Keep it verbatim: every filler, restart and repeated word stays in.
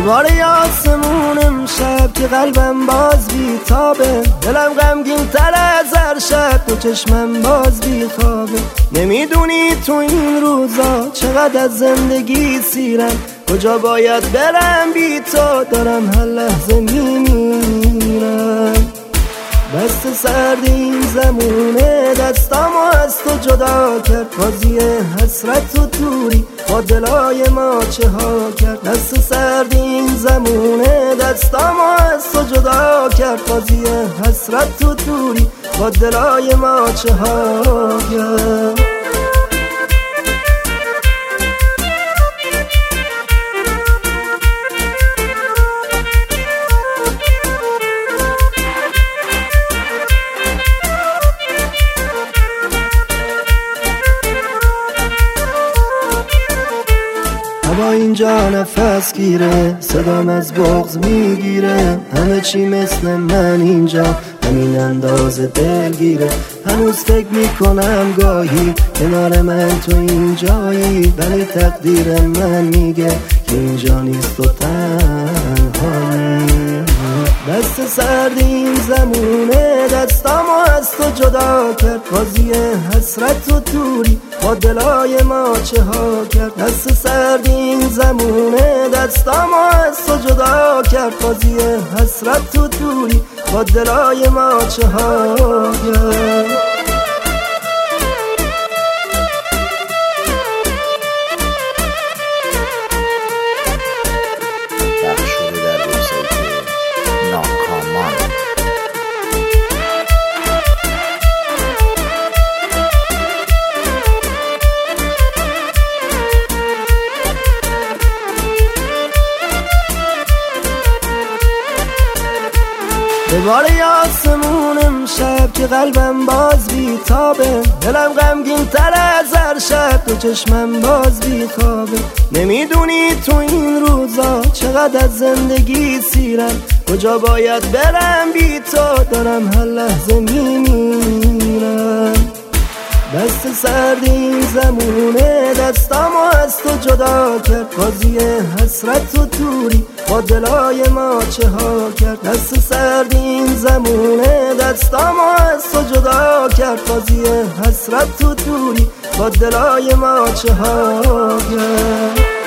بباره آسمون امشب که قلبم باز بیتابه، دلم غمگین تر از هر شب و چشمم باز بیخوابه. نمیدونی تو این روزا چقدر از زندگی سیرم، کجا باید برم بی تو دارم هر لحظه میمیرم. دست سرد این زمونه دستامو از تو جدا کرد، بازی حسرت و دوری با دلای ما چه ها کرد. دست سرد این زمونه دستامو از تو جدا کرد، بازی حسرت و دوری با دلای ما چه ها کرد. با اینجا نفس گیره، صدام از بغض میگیره، همه چی مثل من اینجا همین اندازه دلگیره. هنوز فکر میکنم گاهی کنار من تو اینجایی، ولی تقدیر من میگه که اینجا نیست و تنهایی. دست سرد این زمونه دستامو از تو جدا کرد، بازی حسرت و دوری با دلای ما چه ها کرد. دست سرد این زمونه دستامو از تو جدا کرد، بازی حسرت و دوری با دلای ما چه ها کرد. بباره آسمون امشب که قلبم باز بیتابه، دلم غمگین تر از هر شب و چشمم باز بیخوابه. نمیدونی تو این روزا چقدر از زندگی سیرم، کجا باید برم بی تو دارم هر لحظه میمیرم. دست سرد این زمونه دستامو از تو جدا کرد، بازی حسرت و دوری با دلای ما چه ها کرد. دست سرد این زمونه دستامو از تو جدا کرد، بازی حسرت و دوری با دلای ما چه ها کرد.